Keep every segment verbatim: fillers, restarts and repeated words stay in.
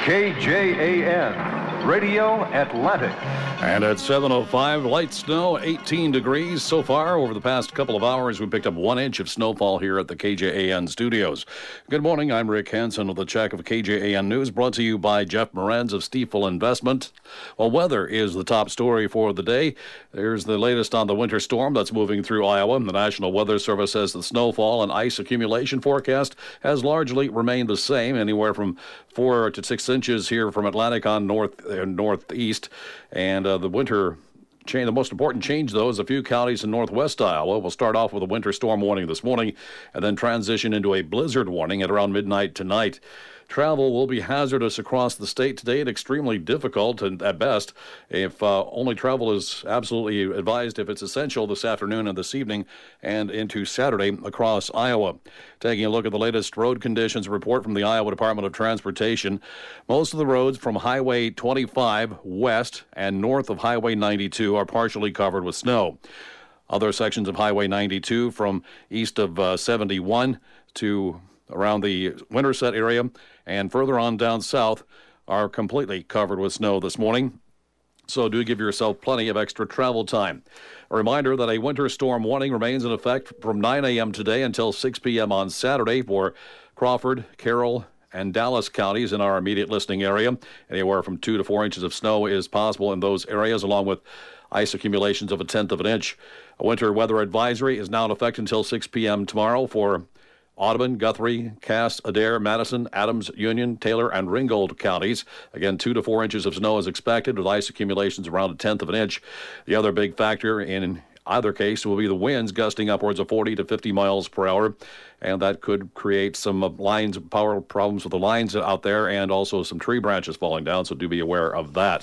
K J A N, Radio Atlantic. And at seven oh five, light snow, eighteen degrees. So far, over the past couple of hours, we picked up one inch of snowfall here at the K J A N studios. Good morning, I'm Rick Hansen with the check of K J A N News, brought to you by Jeff Moranz of Stiefel Investment. Well, weather is the top story for the day. There's the latest on the winter storm that's moving through Iowa. The National Weather Service says the snowfall and ice accumulation forecast has largely remained the same, anywhere from four to six inches here from Atlantic on north uh, northeast. And uh, the winter change, the most important change, though, is a few counties in northwest Iowa will start off with a winter storm warning this morning and then transition into a blizzard warning at around midnight tonight. Travel will be hazardous across the state today and extremely difficult and at best. If uh, only travel is absolutely advised if it's essential this afternoon and this evening and into Saturday across Iowa. Taking a look at the latest road conditions report from the Iowa Department of Transportation, most of the roads from Highway twenty-five west and north of Highway ninety-two are partially covered with snow. Other sections of Highway ninety-two from east of uh, seventy-one to around the Winterset area and further on down south are completely covered with snow this morning. So do give yourself plenty of extra travel time. A reminder that a winter storm warning remains in effect from nine a.m. today until six p.m. on Saturday for Crawford, Carroll, and Dallas counties in our immediate listening area. Anywhere from two to four inches of snow is possible in those areas, along with ice accumulations of a tenth of an inch. A winter weather advisory is now in effect until six p.m. tomorrow for Audubon, Guthrie, Cass, Adair, Madison, Adams, Union, Taylor, and Ringgold counties. Again, two to four inches of snow is expected with ice accumulations around a tenth of an inch. The other big factor in either case will be the winds gusting upwards of forty to fifty miles per hour, and that could create some lines, power problems with the lines out there and also some tree branches falling down, so do be aware of that.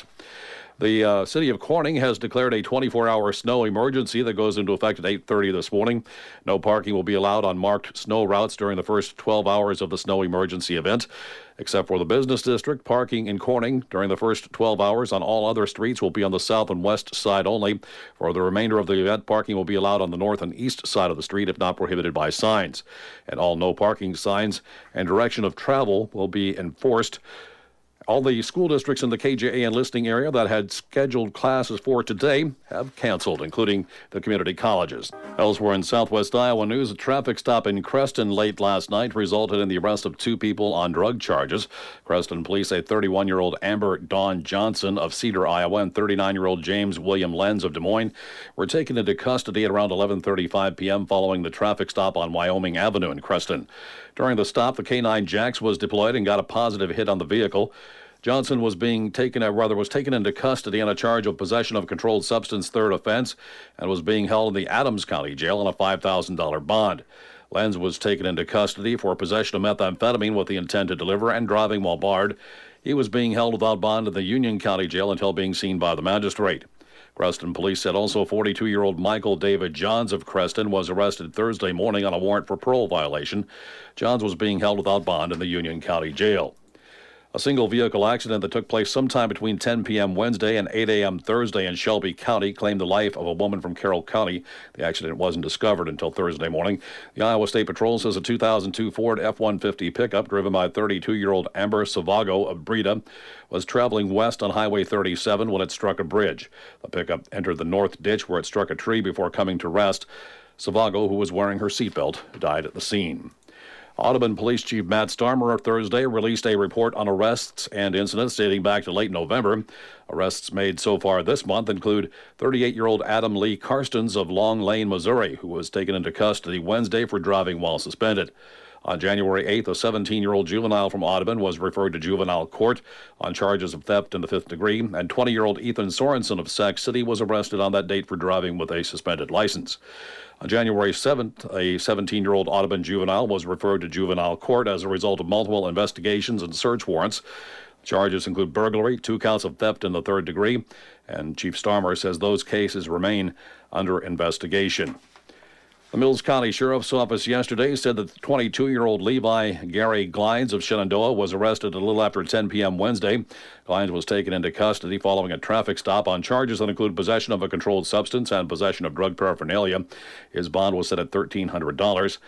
The uh, city of Corning has declared a twenty-four hour snow emergency that goes into effect at eight thirty this morning. No parking will be allowed on marked snow routes during the first twelve hours of the snow emergency event. Except for the business district, parking in Corning during the first twelve hours on all other streets will be on the south and west side only. For the remainder of the event, parking will be allowed on the north and east side of the street if not prohibited by signs. And all no parking signs and direction of travel will be enforced. All the school districts in the K J A N listening area that had scheduled classes for today have canceled, including the community colleges. Elsewhere in southwest Iowa news, a traffic stop in Creston late last night resulted in the arrest of two people on drug charges. Creston police say thirty-one-year-old Amber Dawn Johnson of Cedar, Iowa, and thirty-nine-year-old James William Lenz of Des Moines were taken into custody at around eleven thirty-five p.m. following the traffic stop on Wyoming Avenue in Creston. During the stop, the K nine Jax was deployed and got a positive hit on the vehicle. Johnson was being taken, or rather was taken into custody on a charge of possession of a controlled substance, third offense, and was being held in the Adams County Jail on a five thousand dollars bond. Lenz was taken into custody for possession of methamphetamine with the intent to deliver and driving while barred. He was being held without bond in the Union County Jail until being seen by the magistrate. Creston police said also forty-two-year-old Michael David Johns of Creston was arrested Thursday morning on a warrant for parole violation. Johns was being held without bond in the Union County Jail. A single vehicle accident that took place sometime between ten p.m. Wednesday and eight a.m. Thursday in Shelby County claimed the life of a woman from Carroll County. The accident wasn't discovered until Thursday morning. The Iowa State Patrol says a two thousand two Ford F one fifty pickup driven by thirty-two-year-old Amber Savago of Breda was traveling west on Highway thirty-seven when it struck a bridge. The pickup entered the north ditch where it struck a tree before coming to rest. Savago, who was wearing her seatbelt, died at the scene. Audubon Police Chief Matt Starmer Thursday released a report on arrests and incidents dating back to late November. Arrests made so far this month include thirty-eight-year-old Adam Lee Karstens of Long Lane, Missouri, who was taken into custody Wednesday for driving while suspended. On January eighth, a seventeen-year-old juvenile from Audubon was referred to juvenile court on charges of theft in the fifth degree, and twenty-year-old Ethan Sorensen of Sac City was arrested on that date for driving with a suspended license. On January seventh, a seventeen-year-old Audubon juvenile was referred to juvenile court as a result of multiple investigations and search warrants. Charges include burglary, two counts of theft in the third degree, and Chief Starmer says those cases remain under investigation. The Mills County Sheriff's Office yesterday said that the twenty-two-year-old Levi Gary Glines of Shenandoah was arrested a little after ten p.m. Wednesday. Glines was taken into custody following a traffic stop on charges that include possession of a controlled substance and possession of drug paraphernalia. His bond was set at thirteen hundred dollars.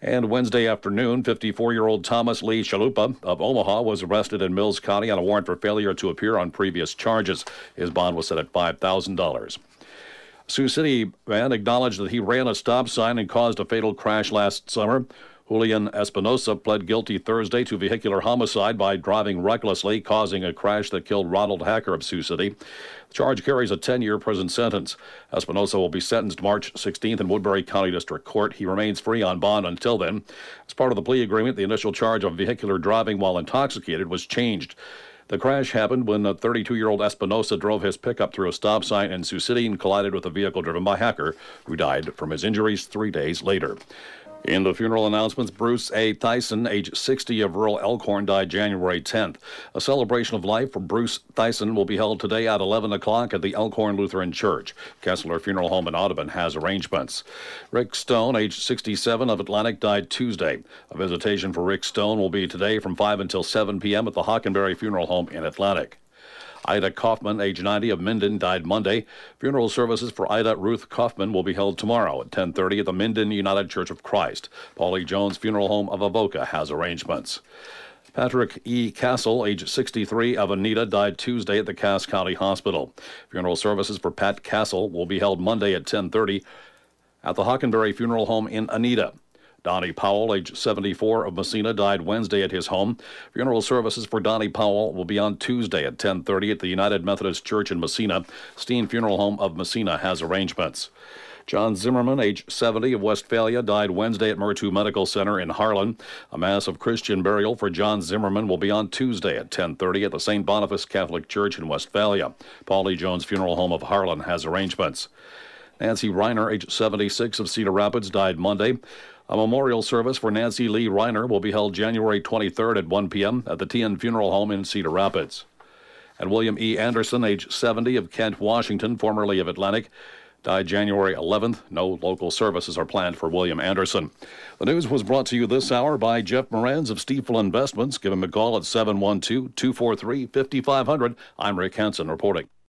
And Wednesday afternoon, fifty-four-year-old Thomas Lee Chalupa of Omaha was arrested in Mills County on a warrant for failure to appear on previous charges. His bond was set at five thousand dollars. Sioux City man acknowledged that he ran a stop sign and caused a fatal crash last summer. Julian Espinosa pled guilty Thursday to vehicular homicide by driving recklessly, causing a crash that killed Ronald Hacker of Sioux City. The charge carries a ten-year prison sentence. Espinosa will be sentenced March sixteenth in Woodbury County District Court. He remains free on bond until then. As part of the plea agreement, the initial charge of vehicular driving while intoxicated was changed. The crash happened when a thirty-two-year-old Espinosa drove his pickup through a stop sign in Sioux City and collided with a vehicle driven by Hacker, who died from his injuries three days later. In the funeral announcements, Bruce A. Thyssen, age sixty, of rural Elkhorn, died January tenth. A celebration of life for Bruce Thyssen will be held today at eleven o'clock at the Elkhorn Lutheran Church. Kessler Funeral Home in Audubon has arrangements. Rick Stone, age sixty-seven, of Atlantic, died Tuesday. A visitation for Rick Stone will be today from five until seven p.m. at the Hockenberry Funeral Home in Atlantic. Ida Kaufman, age ninety, of Minden, died Monday. Funeral services for Ida Ruth Kaufman will be held tomorrow at ten thirty at the Minden United Church of Christ. Paulie Jones Funeral Home of Avoca has arrangements. Patrick E. Castle, age sixty-three, of Anita, died Tuesday at the Cass County Hospital. Funeral services for Pat Castle will be held Monday at ten thirty at the Hockenberry Funeral Home in Anita. Donnie Powell, age seventy-four, of Messina, died Wednesday at his home. Funeral services for Donnie Powell will be on Tuesday at ten thirty at the United Methodist Church in Messina. Steen Funeral Home of Messina has arrangements. John Zimmerman, age seventy, of Westphalia, died Wednesday at Murtu Medical Center in Harlan. A mass of Christian burial for John Zimmerman will be on Tuesday at ten thirty at the Saint Boniface Catholic Church in Westphalia. Paulie Jones Funeral Home of Harlan has arrangements. Nancy Reiner, age seventy-six, of Cedar Rapids, died Monday. A memorial service for Nancy Lee Reiner will be held January twenty-third at one p.m. at the T N Funeral Home in Cedar Rapids. And William E. Anderson, age seventy, of Kent, Washington, formerly of Atlantic, died January eleventh. No local services are planned for William Anderson. The news was brought to you this hour by Jeff Moranz of Stiefel Investments. Give him a call at seven one two, two four three, five five zero zero. I'm Rick Hansen reporting.